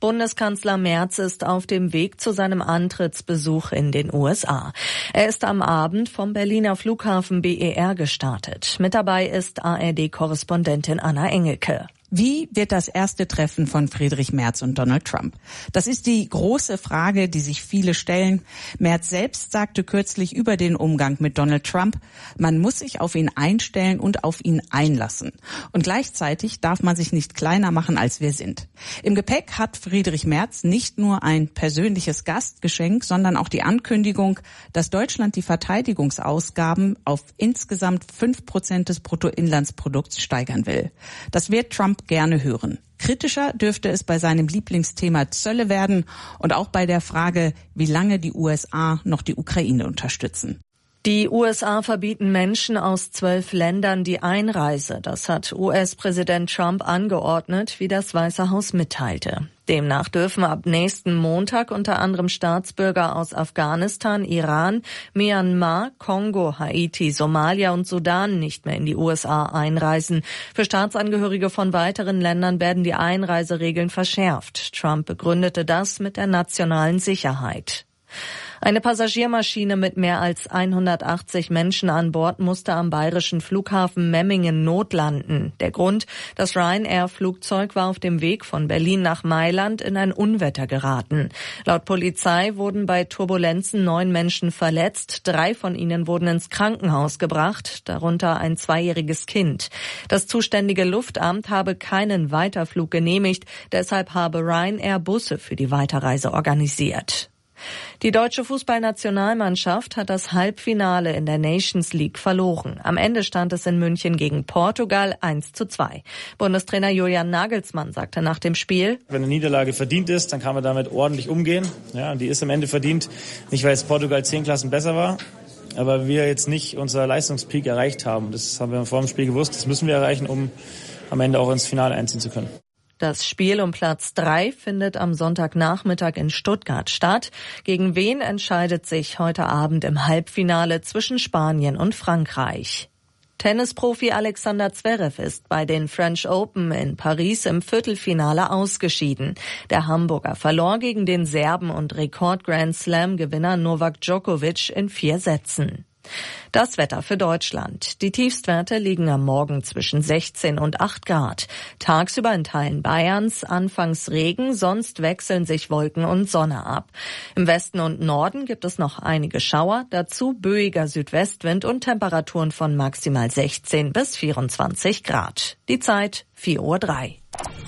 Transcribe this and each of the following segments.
Bundeskanzler Merz ist auf dem Weg zu seinem Antrittsbesuch in den USA. Er ist am Abend vom Berliner Flughafen BER gestartet. Mit dabei ist ARD-Korrespondentin Anna Engelke. Wie wird das erste Treffen von Friedrich Merz und Donald Trump? Das ist die große Frage, die sich viele stellen. Merz selbst sagte kürzlich über den Umgang mit Donald Trump, man muss sich auf ihn einstellen und auf ihn einlassen. Und gleichzeitig darf man sich nicht kleiner machen, als wir sind. Im Gepäck hat Friedrich Merz nicht nur ein persönliches Gastgeschenk, sondern auch die Ankündigung, dass Deutschland die Verteidigungsausgaben auf insgesamt 5% des Bruttoinlandsprodukts steigern will. Das wird Trump gerne hören. Kritischer dürfte es bei seinem Lieblingsthema Zölle werden und auch bei der Frage, wie lange die USA noch die Ukraine unterstützen. Die USA verbieten Menschen aus 12 Ländern die Einreise. Das hat US-Präsident Trump angeordnet, wie das Weiße Haus mitteilte. Demnach dürfen ab nächsten Montag unter anderem Staatsbürger aus Afghanistan, Iran, Myanmar, Kongo, Haiti, Somalia und Sudan nicht mehr in die USA einreisen. Für Staatsangehörige von weiteren Ländern werden die Einreiseregeln verschärft. Trump begründete das mit der nationalen Sicherheit. Eine Passagiermaschine mit mehr als 180 Menschen an Bord musste am bayerischen Flughafen Memmingen notlanden. Der Grund, das Ryanair-Flugzeug war auf dem Weg von Berlin nach Mailand in ein Unwetter geraten. Laut Polizei wurden bei Turbulenzen 9 Menschen verletzt. 3 von ihnen wurden ins Krankenhaus gebracht, darunter ein 2-jähriges Kind. Das zuständige Luftamt habe keinen Weiterflug genehmigt, deshalb habe Ryanair Busse für die Weiterreise organisiert. Die deutsche Fußballnationalmannschaft hat das Halbfinale in der Nations League verloren. Am Ende stand es in München gegen Portugal 1:2. Bundestrainer Julian Nagelsmann sagte nach dem Spiel: Wenn eine Niederlage verdient ist, dann kann man damit ordentlich umgehen. Ja, und die ist am Ende verdient, nicht weil jetzt Portugal 10 Klassen besser war, aber wir jetzt nicht unser Leistungspeak erreicht haben. Das haben wir vor dem Spiel gewusst, das müssen wir erreichen, um am Ende auch ins Finale einziehen zu können. Das Spiel um Platz 3 findet am Sonntagnachmittag in Stuttgart statt. Gegen wen entscheidet sich heute Abend im Halbfinale zwischen Spanien und Frankreich? Tennisprofi Alexander Zverev ist bei den French Open in Paris im Viertelfinale ausgeschieden. Der Hamburger verlor gegen den Serben und Rekord-Grand-Slam-Gewinner Novak Djokovic in 4 Sätzen. Das Wetter für Deutschland. Die Tiefstwerte liegen am Morgen zwischen 16 und 8 Grad. Tagsüber in Teilen Bayerns anfangs Regen, sonst wechseln sich Wolken und Sonne ab. Im Westen und Norden gibt es noch einige Schauer, dazu böiger Südwestwind und Temperaturen von maximal 16 bis 24 Grad. Die Zeit 4:03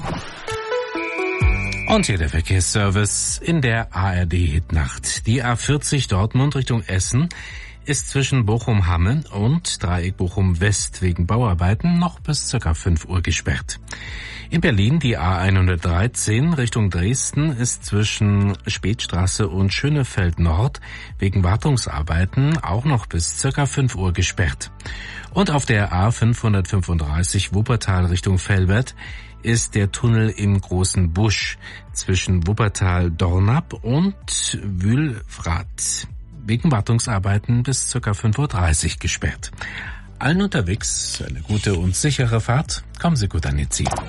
Uhr. Und hier der Verkehrsservice in der ARD-Hitnacht. Die A40 Dortmund Richtung Essen ist zwischen Bochum-Hamme und Dreieck Bochum-West wegen Bauarbeiten noch bis ca. 5 Uhr gesperrt. In Berlin die A113 Richtung Dresden ist zwischen Spätstraße und Schönefeld Nord wegen Wartungsarbeiten auch noch bis ca. 5 Uhr gesperrt. Und auf der A535 Wuppertal Richtung Velbert ist der Tunnel im Großen Busch zwischen Wuppertal-Dornap und Wülfrath wegen Wartungsarbeiten bis ca. 5:30 Uhr gesperrt. Allen unterwegs eine gute und sichere Fahrt. Kommen Sie gut an Ihr Ziel.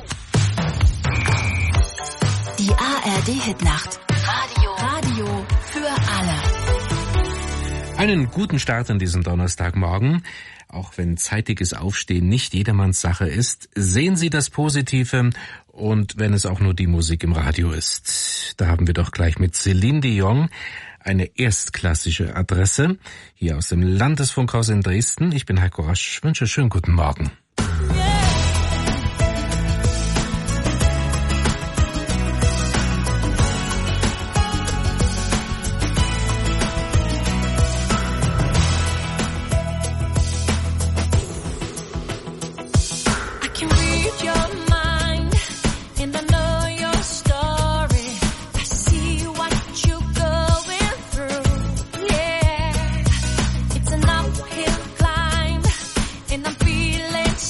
Die ARD-Hitnacht. Radio für alle. Einen guten Start an diesem Donnerstagmorgen. Auch wenn zeitiges Aufstehen nicht jedermanns Sache ist, sehen Sie das Positive und wenn es auch nur die Musik im Radio ist. Da haben wir doch gleich mit Celine Dion eine erstklassische Adresse hier aus dem Landesfunkhaus in Dresden. Ich bin Heiko Rasch, wünsche schönen guten Morgen. It's an uphill climb, and I'm feeling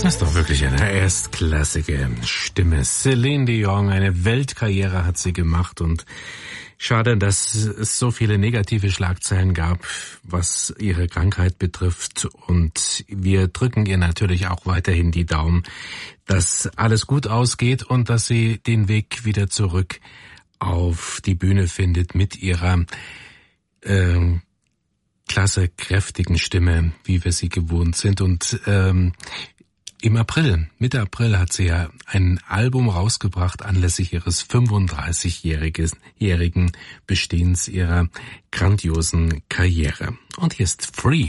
Das ist doch wirklich eine erstklassige Stimme. Celine Dion, eine Weltkarriere hat sie gemacht und schade, dass es so viele negative Schlagzeilen gab, was ihre Krankheit betrifft. Und wir drücken ihr natürlich auch weiterhin die Daumen, dass alles gut ausgeht und dass sie den Weg wieder zurück auf die Bühne findet mit ihrer klasse, kräftigen Stimme, wie wir sie gewohnt sind. Und im April, Mitte April hat sie ja ein Album rausgebracht anlässlich ihres 35-jährigen Bestehens ihrer grandiosen Karriere. Und hier ist Free.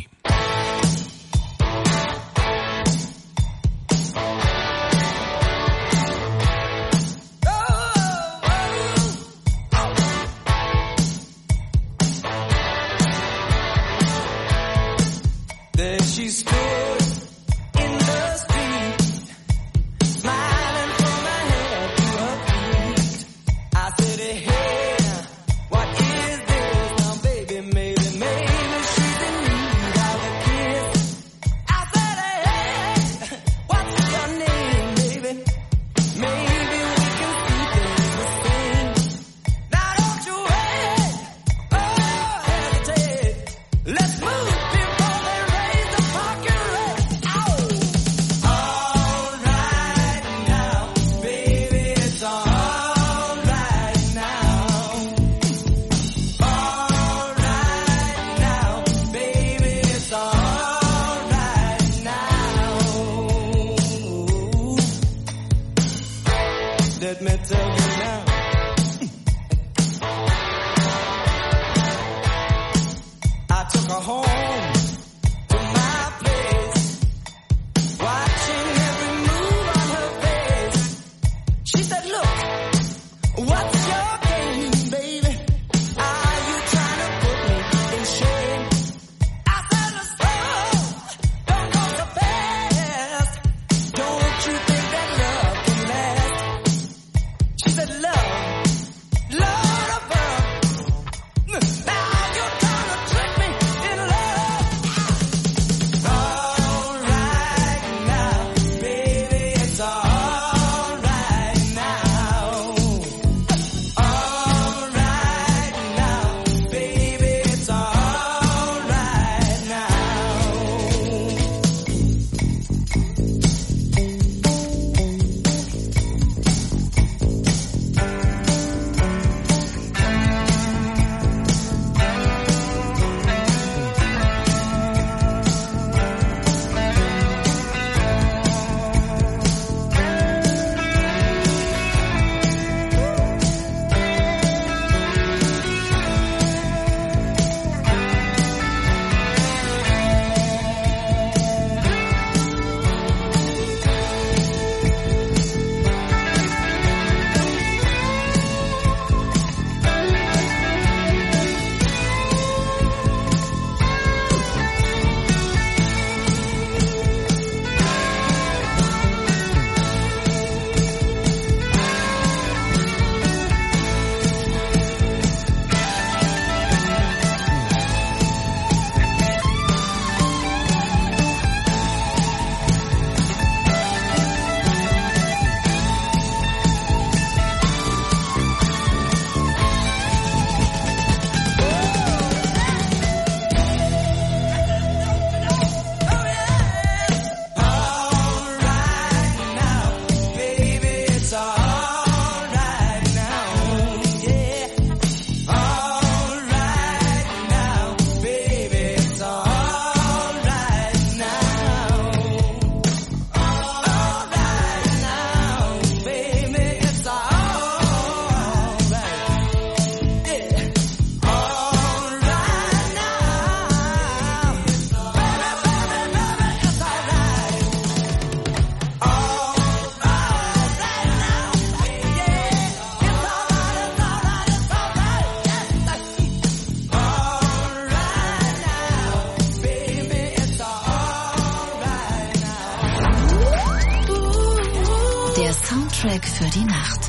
Soundtrack für die Nacht.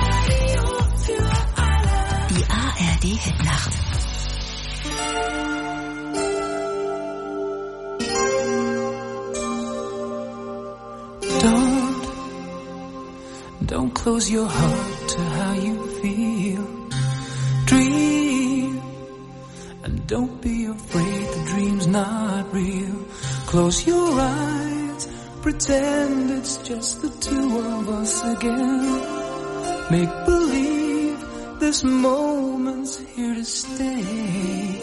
Die ARD-Hitnacht. Close your heart to how you feel. Dream, and don't be afraid the dream's not real. Close your eyes, pretend it's just the two of us again. Make believe this moment's here to stay.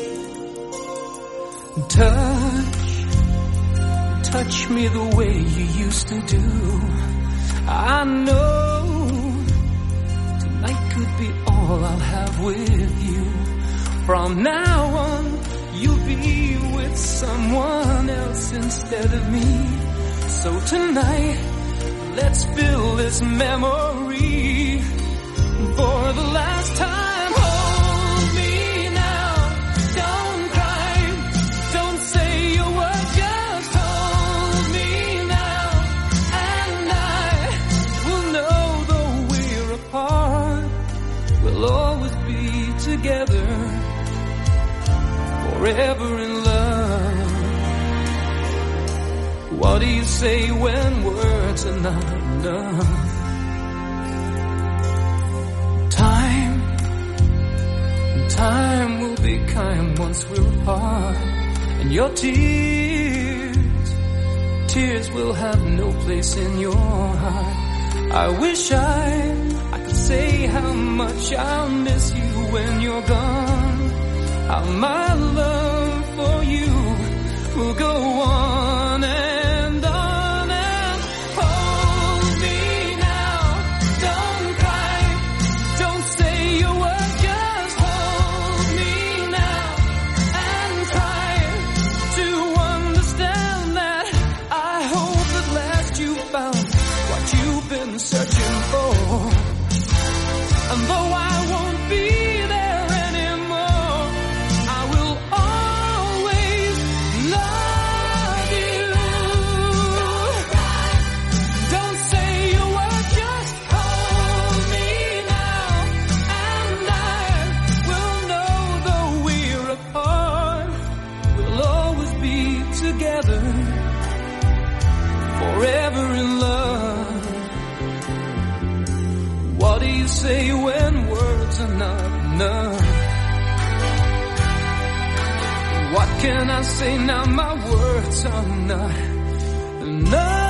Touch me the way you used to do. I know tonight could be all I'll have with you. From now on, you'll be with someone else instead of me. So tonight, let's fill this memory for the last time. Hold me now, don't cry, don't say a word, just hold me now. And I will know though we're apart, we'll always be together, forever in love. What do you say when words are not enough? Time will be kind once we're apart. And your tears will have no place in your heart. I wish I could say how much I'll miss you when you're gone. How my love for you will go on and on and hold me now. Don't cry, don't say a word, just hold me now and try to understand that I hope at last you found what you've been searching for. And though I won't be there anymore, I will always love you. Don't say a word, just hold me now. And I will know though we're apart, we'll always be together, forever in love. What do you say when words are not enough? What can I say now? My words are not enough.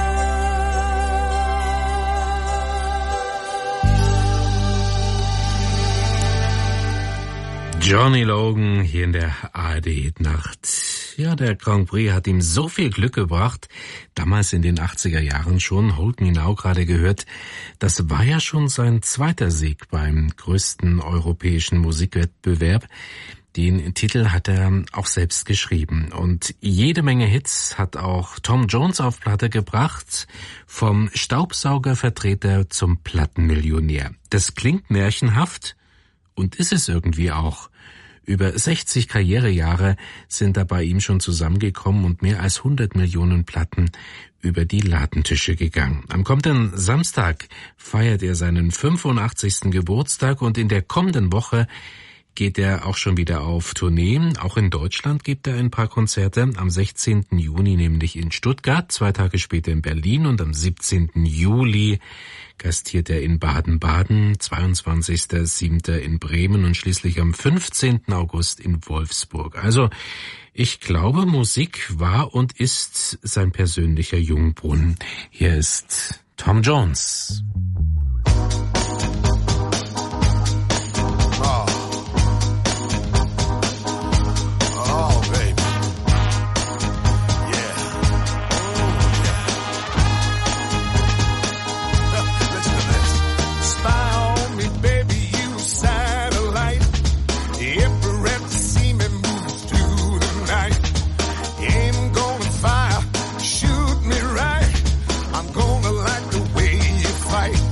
Johnny Logan hier in der ARD-Nacht. Ja, der Grand Prix hat ihm so viel Glück gebracht, damals in den 80er Jahren schon, Hold Me Now gerade gehört, das war ja schon sein zweiter Sieg beim größten europäischen Musikwettbewerb. Den Titel hat er auch selbst geschrieben und jede Menge Hits hat auch Tom Jones auf Platte gebracht, vom Staubsaugervertreter zum Plattenmillionär. Das klingt märchenhaft und ist es irgendwie auch. Über 60 Karrierejahre sind da bei ihm schon zusammengekommen und mehr als 100 Millionen Platten über die Ladentische gegangen. Am kommenden Samstag feiert er seinen 85. Geburtstag und in der kommenden Woche geht er auch schon wieder auf Tournee. Auch in Deutschland gibt er ein paar Konzerte. Am 16. Juni nämlich in Stuttgart, 2 Tage später in Berlin und am 17. Juli gastiert er in Baden-Baden, 22.07. in Bremen und schließlich am 15. August in Wolfsburg. Also ich glaube, Musik war und ist sein persönlicher Jungbrunnen. Hier ist Tom Jones. Fight.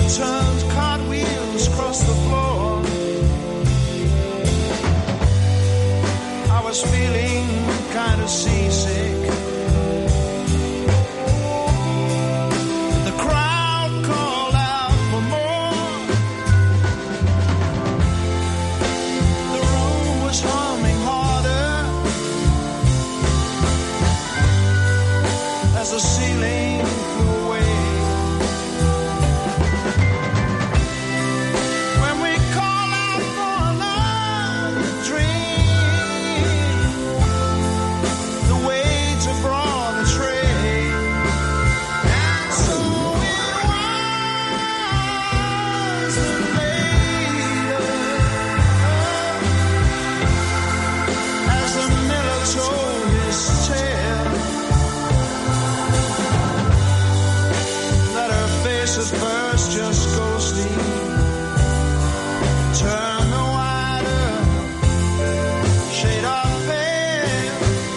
turned cartwheels across the floor. I was feeling kind of seasick. The crowd called out for more. The room was humming harder as the ceiling flew away. When we call out for another drink, the waits have brought a tray, and so it was that later, as the miller told his tale, that her face at first just ghostly turned the wider shade of pale.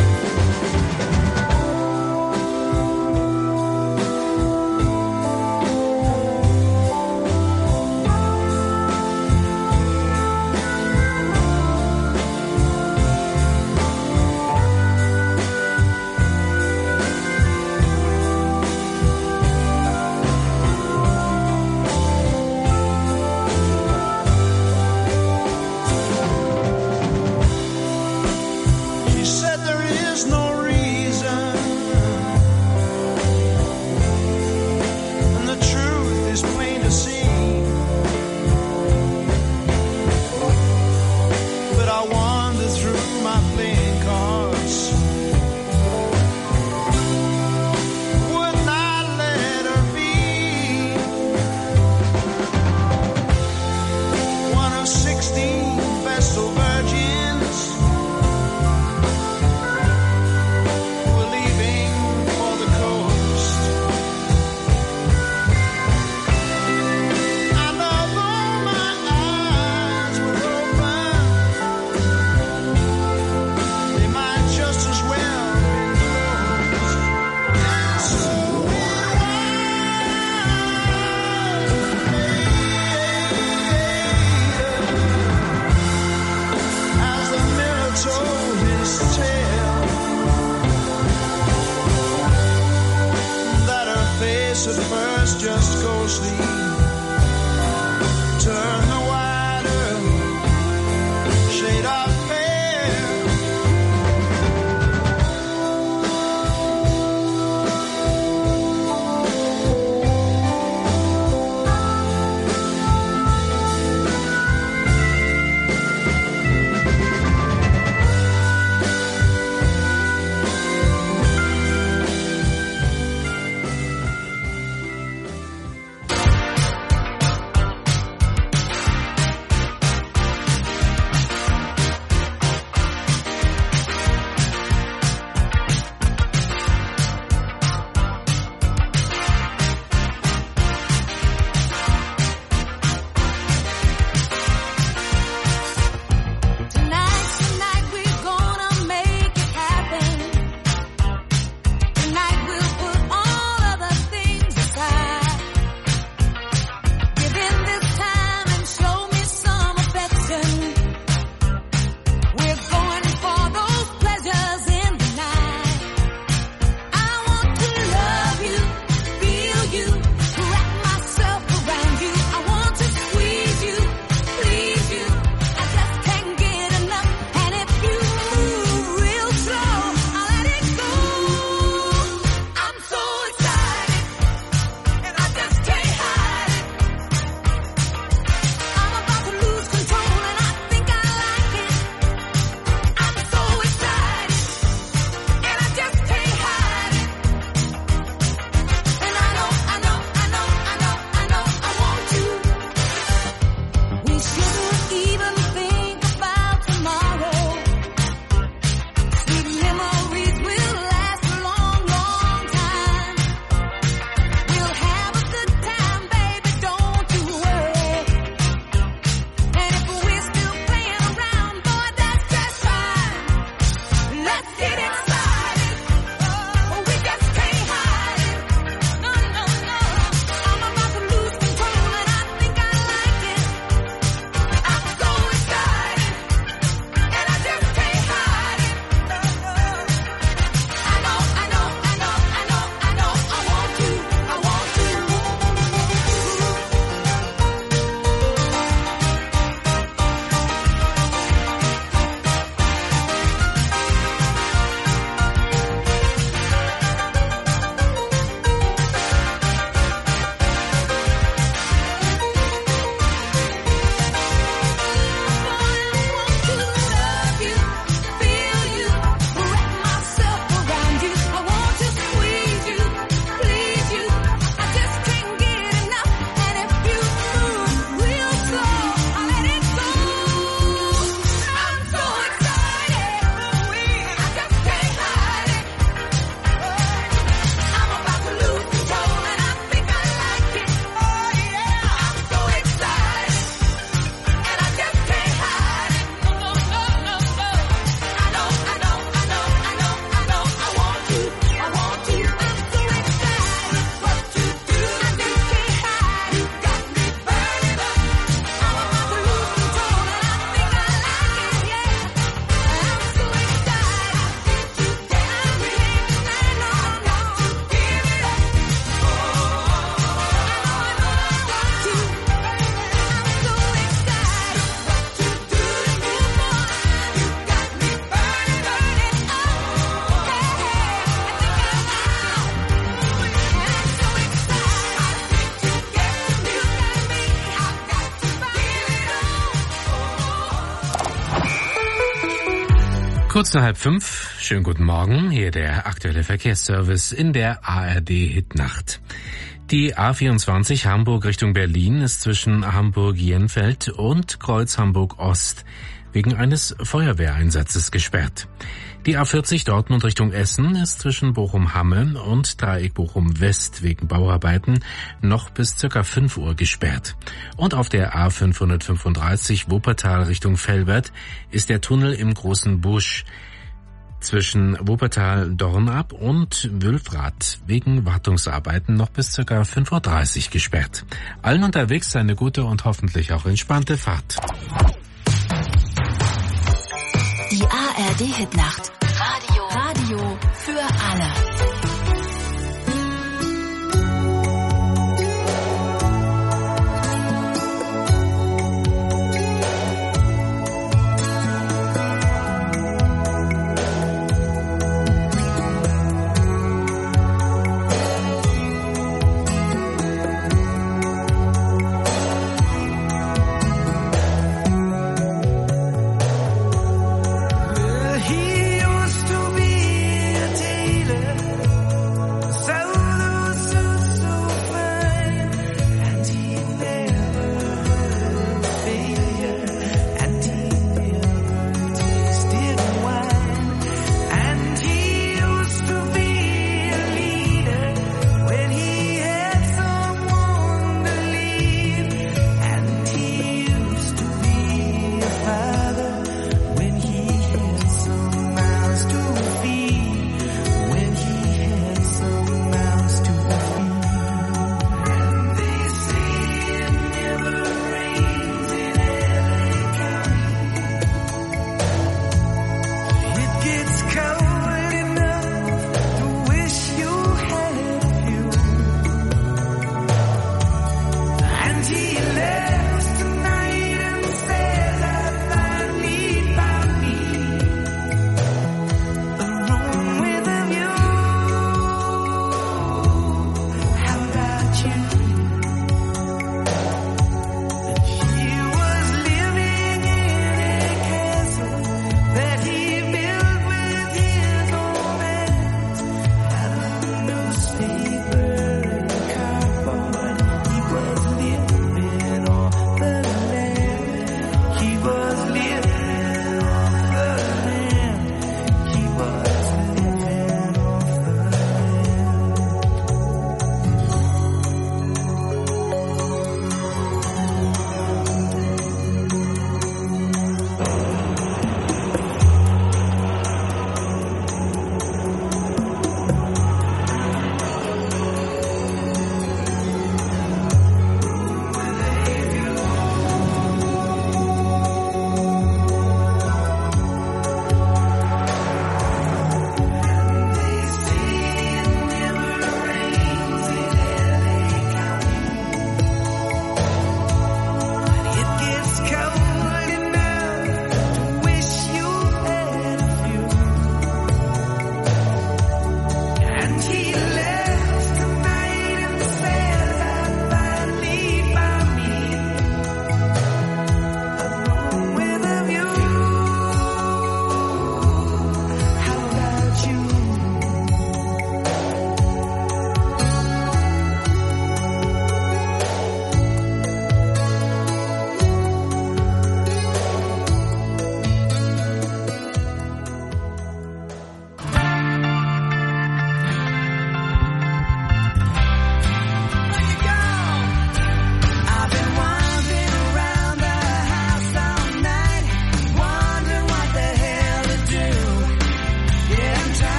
She said there is no reason, and the truth is plain to see. But I wander through my playing cards, would not let her be one of 16 Vestal virgins were leaving for the coast. And although my eyes were open, they might just as well be closed. And so it was as the miller told his tale, that her face at first just ghostly turned the wider shade of pale. Kurz nach 4:30. Schönen guten Morgen. Hier der aktuelle Verkehrsservice in der ARD Hitnacht. Die A24 Hamburg Richtung Berlin ist zwischen Hamburg-Jenfeld und Kreuz Hamburg-Ost wegen eines Feuerwehreinsatzes gesperrt. Die A40 Dortmund Richtung Essen ist zwischen Bochum-Hamme und Dreieck Bochum-West wegen Bauarbeiten noch bis ca. 5 Uhr gesperrt. Und auf der A535 Wuppertal Richtung Velbert ist der Tunnel im Großen Busch zwischen Wuppertal-Dornab und Wülfrath wegen Wartungsarbeiten noch bis ca. 5:30 Uhr gesperrt. Allen unterwegs eine gute und hoffentlich auch entspannte Fahrt. Die ARD Hitnacht. Radio für alle. He used to be a tailor.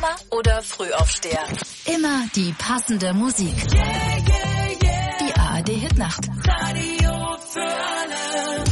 Mama oder Frühaufsteher. Immer die passende Musik. Die ARD Hitnacht. Radio für alle.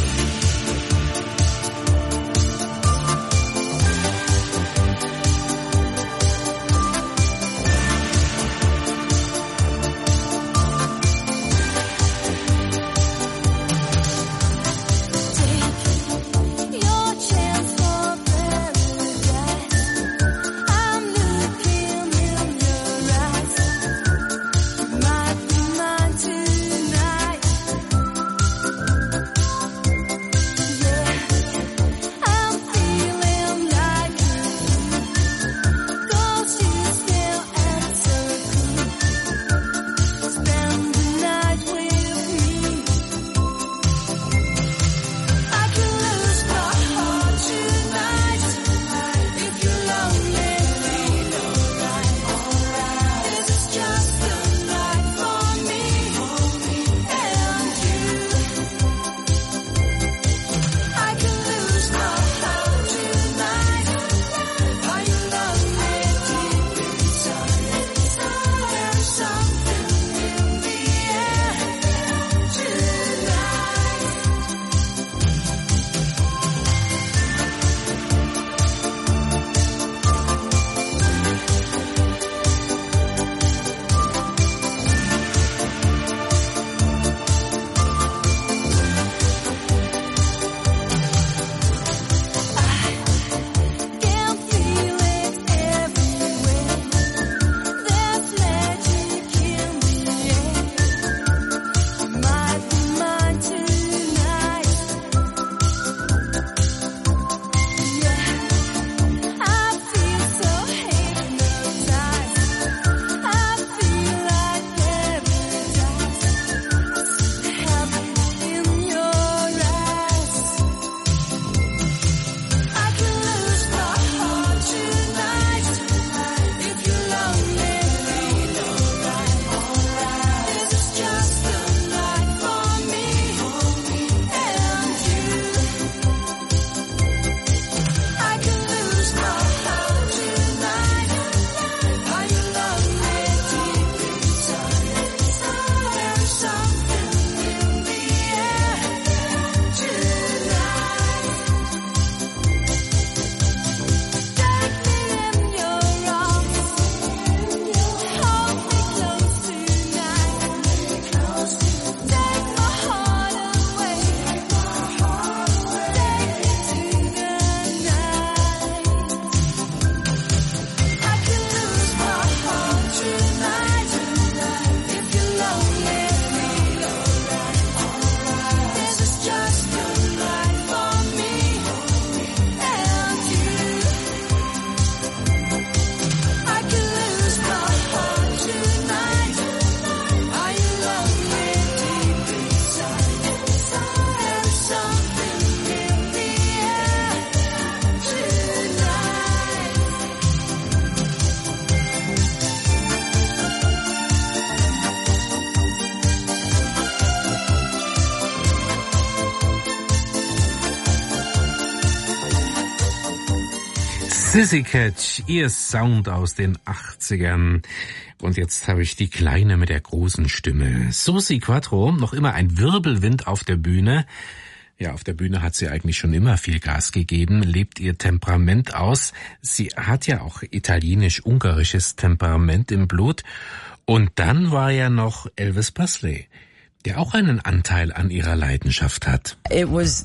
Sissy Catch, ihr Sound aus den 80ern. Und jetzt habe ich die Kleine mit der großen Stimme. Susi Quatro, noch immer ein Wirbelwind auf der Bühne. Ja, auf der Bühne hat sie eigentlich schon immer viel Gas gegeben, lebt ihr Temperament aus. Sie hat ja auch italienisch-ungarisches Temperament im Blut. Und dann war ja noch Elvis Presley, der auch einen Anteil an ihrer Leidenschaft hat. Er ist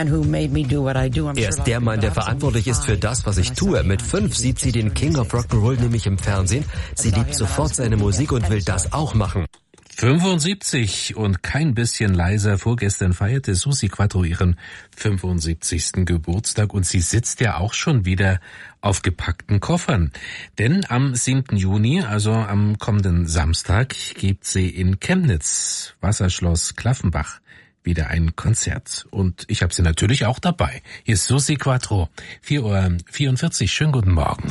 der Mann, der verantwortlich ist für das, was ich tue. Mit 5 sieht sie den King of Rock'n'Roll nämlich im Fernsehen. Sie liebt sofort seine Musik und will das auch machen. 75 und kein bisschen leiser. Vorgestern feierte Susi Quatro ihren 75. Geburtstag und sie sitzt ja auch schon wieder auf gepackten Koffern. Denn am 7. Juni, also am kommenden Samstag, gibt sie in Chemnitz, Wasserschloss Klaffenbach, wieder ein Konzert. Und ich habe sie natürlich auch dabei. Hier ist Susi Quatro, 4:44 Uhr. Schönen guten Morgen.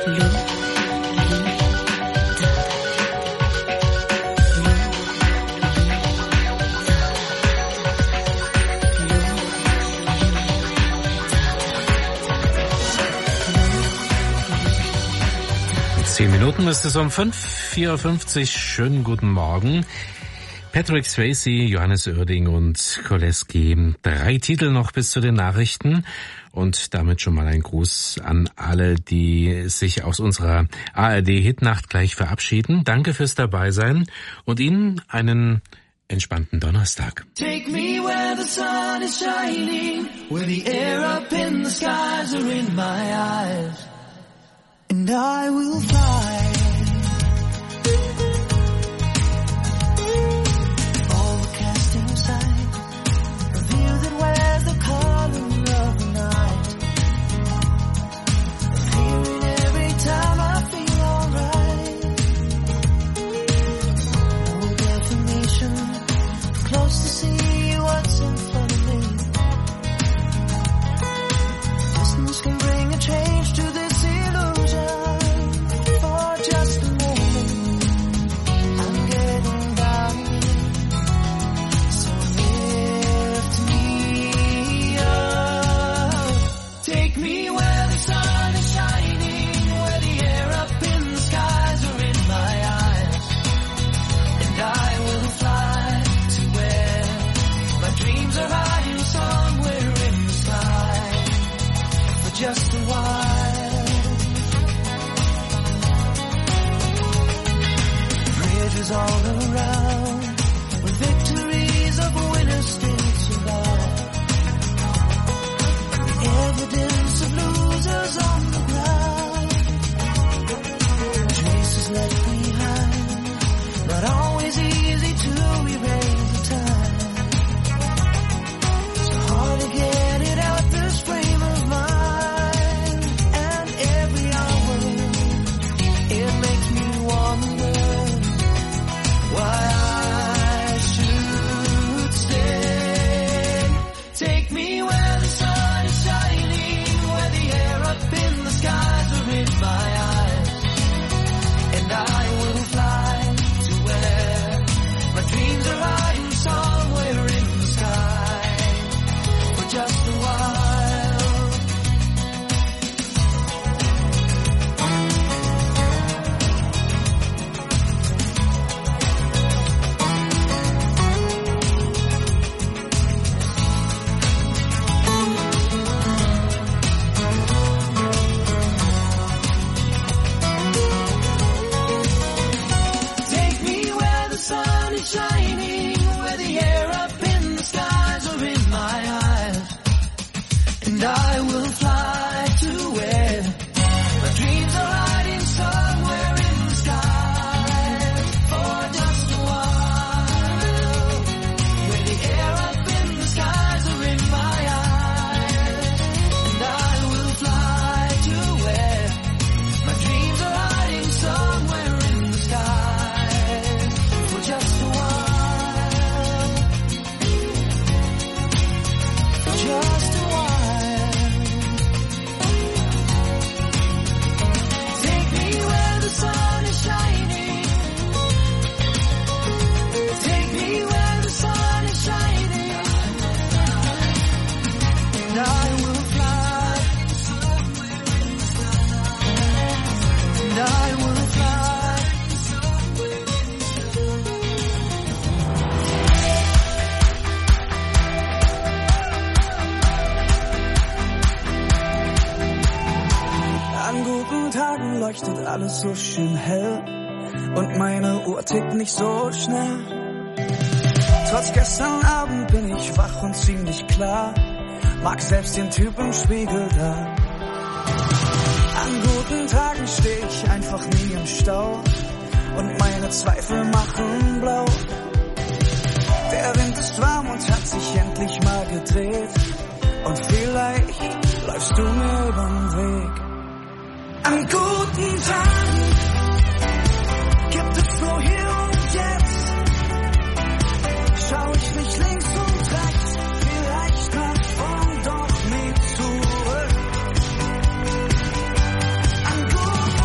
Minuten ist es um 5:54 Uhr. Schönen guten Morgen. Patrick Swayze, Johannes Oerding und Koleski. 3 Titel noch bis zu den Nachrichten. Und damit schon mal ein Gruß an alle, die sich aus unserer ARD-Hitnacht gleich verabschieden. Danke fürs Dabeisein und Ihnen einen entspannten Donnerstag. Take me where the sun is shining, where the air up in the skies are in my eyes. And I will fly over casting sight, a view that wears the color of the night, a feeling every time I feel alright. No definition, close to see what's in front of me. Distance can bring a change to this for just a moment. I'm getting down, so lift me up. Take me where the sun is shining, where the air up in the skies are in my eyes, and I will fly to where my dreams are hiding somewhere in the sky for just a while. All around, with victories of winners still survive. The evidence of losers on the ground, traces left behind, not always easy to erase the time. So hard to get it out this frame of mind, and every hour it makes me wonder why I should stay. Take me where the sun is shining, where the air up in the skies are in my eyes, and I will fly to where my dreams are hiding somewhere in the sky for just a while. Shining, where the air up in the skies are in my eyes, and I will fly to where my dreams are hiding somewhere in the sky for just a while. Where the air up in the skies are in my eyes, and I will fly to where my dreams are hiding somewhere in the sky for just a while. Just a while. Take me where the sun is shining. Take me where the sun is shining. And I will fly. And I will fly. An guten Tagen leuchtet alles so schön hell und meine Uhr tickt nicht so schnell. Trotz gestern Abend bin ich wach und ziemlich klar, mag selbst den Typ im Spiegel da. An guten Tagen steh ich einfach nie im Stau und meine Zweifel machen blau. Der Wind ist warm und hat sich endlich mal gedreht und vielleicht läufst du mir übern Weg. An guten Tagen gibt es nur hier und jetzt. Schau ich nicht links und rechts, vielleicht nach vorn, doch nie zurück. An guten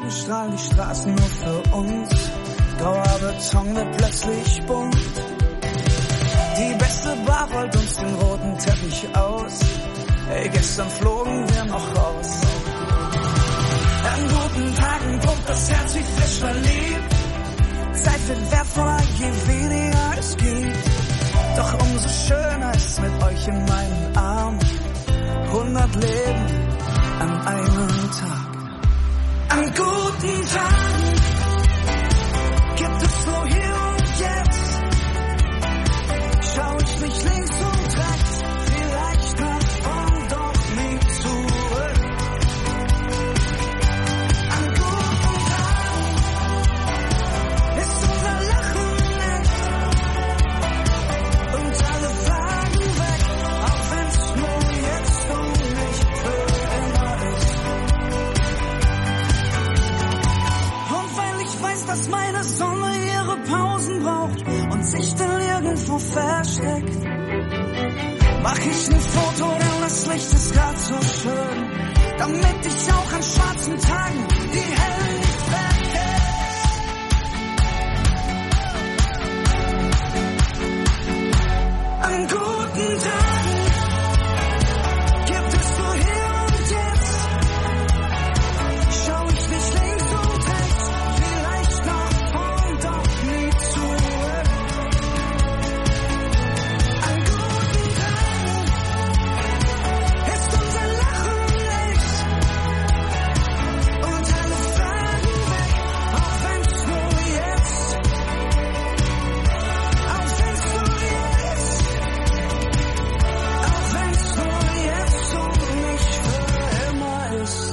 Morgen strahlen die Straßen nur für uns. Grauer Beton wird plötzlich bunt. Die beste Bar rollt uns den roten Teppich aus. Ey, gestern flogen wir noch raus. An guten Tagen pumpt das Herz wie frisch verliebt. Zeit wird wertvoller, je weniger es gibt. Doch umso schöner ist mit euch in meinen Armen. 100 Leben an einem Tag. An guten Tagen gibt es nur hier und jetzt. Schau ich nicht links und rechts, vielleicht nach vorn, doch nie zurück. An guten Tagen ist unser Lachen echt und alle Fragen weg, auch wenn's nur jetzt und nicht für immer ist. Und weil ich weiß, dass meine Sonne ihre Pausen braucht und sich dann irgendwo versteckt, mach ich ein Foto, denn das Licht ist grad so schön, damit ich auch an schwarzen Tagen die hellen nicht vergesse. An guten Tagen gibt es nur hier und jetzt. Schau ich nicht links und rechts, vielleicht nach vorn, doch nie zurück. An guten Tagen ist unser Lachen echt und alle Fragen weg, auch wenn's nur jetzt, auch wenn's nur jetzt, auch wenn's nur jetzt und nicht für immer ist.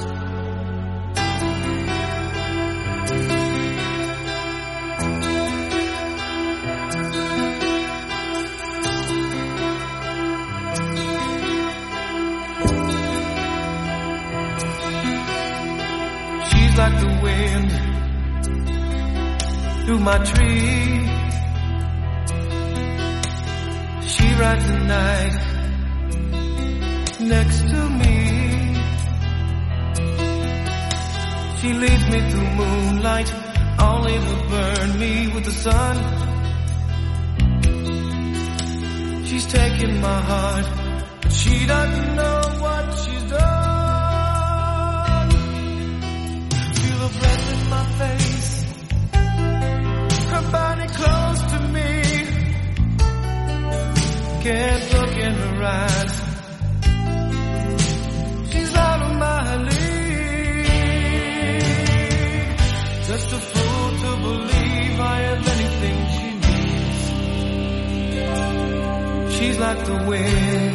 She's like the wind through my tree. She rides the night next to me. She leads me through moonlight, only to burn me with the sun. She's taking my heart, but she doesn't know what she's done. Feel her breath in my face, her body close to me. Can't look in her eyes, she's out of my league. Just a fool to believe I have anything she needs. She's like the wind.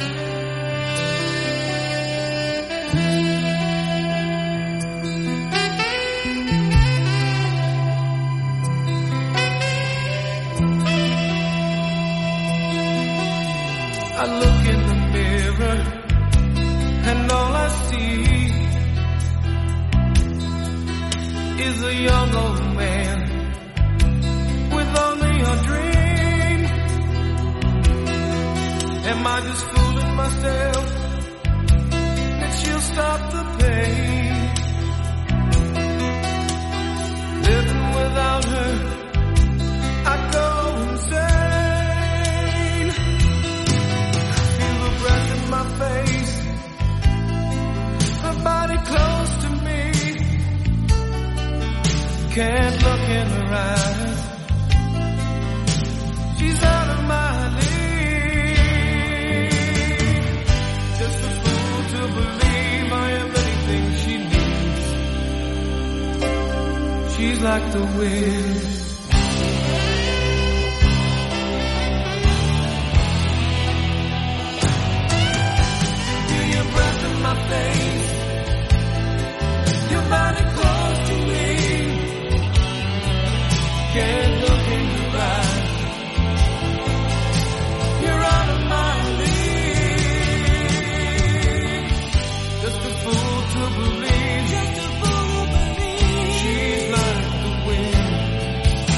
I look in the mirror and all I see is a young old man with only a dream. Am I just fooling myself that she'll stop the pain? Living without her, I go insane. Feel her breath in my face, her body close to me. Can't look in her eyes, she's out of my league. Just a fool to believe I am anything she needs. She's like the wind. Feel your breath in my face, your body close to me. Can't look in your eyes, you're out of my league. Just a fool to believe, she's like the wind.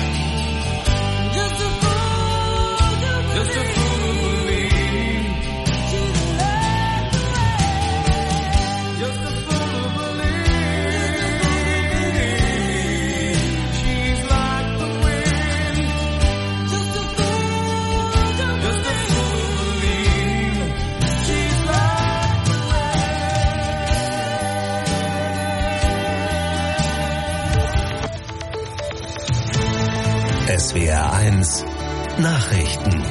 SWR1 Nachrichten.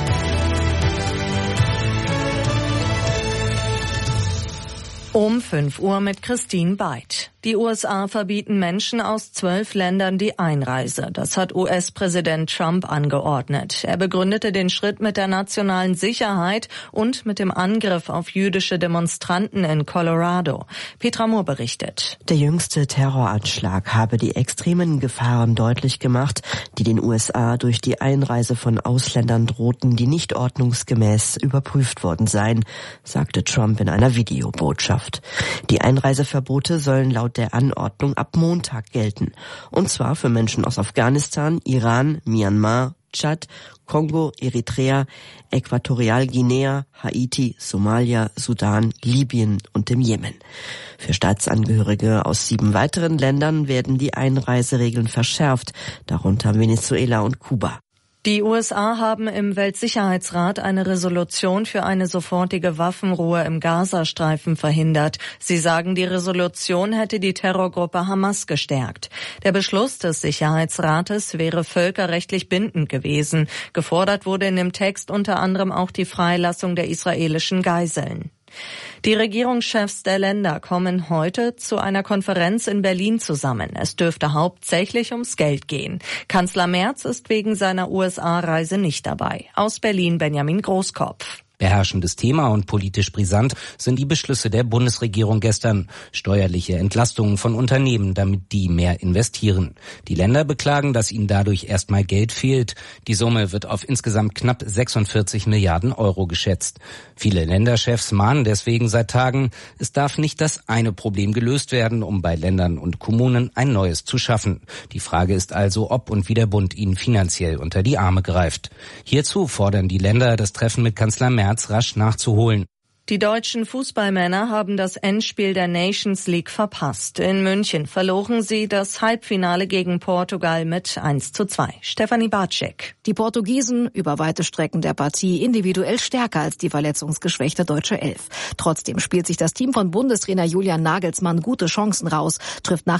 Um 5 Uhr mit Christine Beid. Die USA verbieten Menschen aus 12 Ländern die Einreise. Das hat US-Präsident Trump angeordnet. Er begründete den Schritt mit der nationalen Sicherheit und mit dem Angriff auf jüdische Demonstranten in Colorado. Petra Mohr berichtet. Der jüngste Terroranschlag habe die extremen Gefahren deutlich gemacht, die den USA durch die Einreise von Ausländern drohten, die nicht ordnungsgemäß überprüft worden seien, sagte Trump in einer Videobotschaft. Die Einreiseverbote sollen laut der Anordnung ab Montag gelten. Und zwar für Menschen aus Afghanistan, Iran, Myanmar, Tschad, Kongo, Eritrea, Äquatorialguinea, Haiti, Somalia, Sudan, Libyen und dem Jemen. Für Staatsangehörige aus 7 weiteren Ländern werden die Einreiseregeln verschärft, darunter Venezuela und Kuba. Die USA haben im Weltsicherheitsrat eine Resolution für eine sofortige Waffenruhe im Gazastreifen verhindert. Sie sagen, die Resolution hätte die Terrorgruppe Hamas gestärkt. Der Beschluss des Sicherheitsrates wäre völkerrechtlich bindend gewesen. Gefordert wurde in dem Text unter anderem auch die Freilassung der israelischen Geiseln. Die Regierungschefs der Länder kommen heute zu einer Konferenz in Berlin zusammen. Es dürfte hauptsächlich ums Geld gehen. Kanzler Merz ist wegen seiner USA-Reise nicht dabei. Aus Berlin Benjamin Großkopf. Beherrschendes Thema und politisch brisant sind die Beschlüsse der Bundesregierung gestern. Steuerliche Entlastungen von Unternehmen, damit die mehr investieren. Die Länder beklagen, dass ihnen dadurch erstmal Geld fehlt. Die Summe wird auf insgesamt knapp 46 Milliarden Euro geschätzt. Viele Länderchefs mahnen deswegen seit Tagen, es darf nicht das eine Problem gelöst werden, um bei Ländern und Kommunen ein neues zu schaffen. Die Frage ist also, ob und wie der Bund ihnen finanziell unter die Arme greift. Hierzu fordern die Länder, das Treffen mit Kanzler Merz rasch nachzuholen. Die deutschen Fußballmänner haben das Endspiel der Nations League verpasst. In München verloren sie das Halbfinale gegen Portugal mit 1:2. Stefanie Bartschek. Die Portugiesen über weite Strecken der Partie individuell stärker als die verletzungsgeschwächte deutsche Elf. Trotzdem spielt sich das Team von Bundestrainer Julian Nagelsmann gute Chancen raus, trifft nach